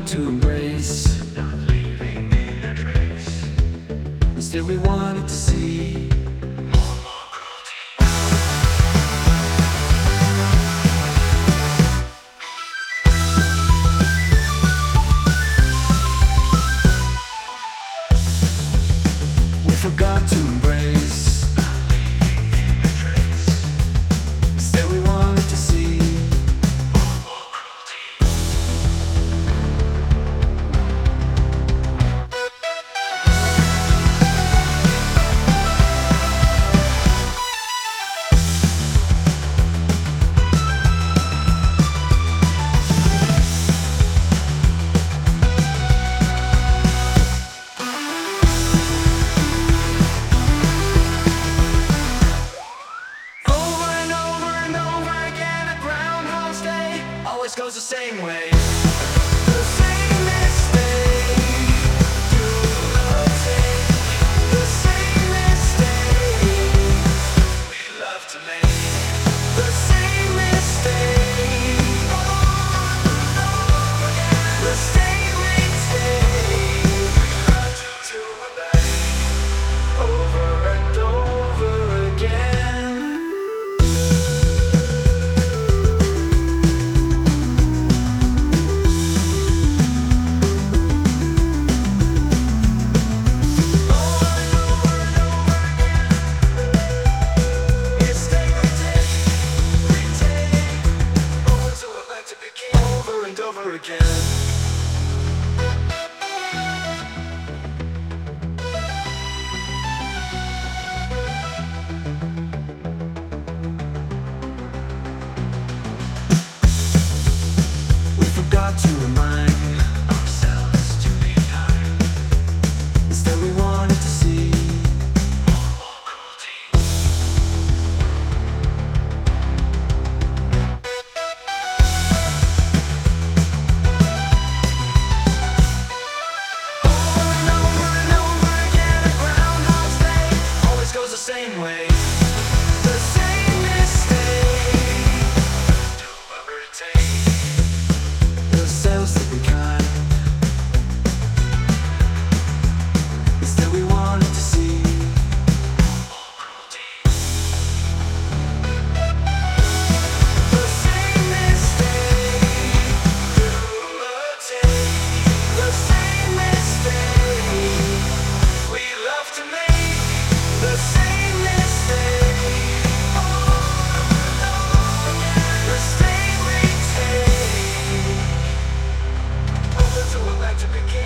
to embrace. Instead we wanted to see we forgot to embrace. Instead we wanted to see goes the same way. The same mistake, do not take. The same mistake we love to make. The same mistake over and over again. The same mistake we love to obey over and over again. Over again. We forgot to remind ourselves to be kind. Instead we wanted to see more cruelty. Same way, the same mistake. Do whatever it takes. Yourselves to be kind. Instead we wanted to see more cruelty. The same mistake. Do not take. The same mistake we love to make. The same to begin.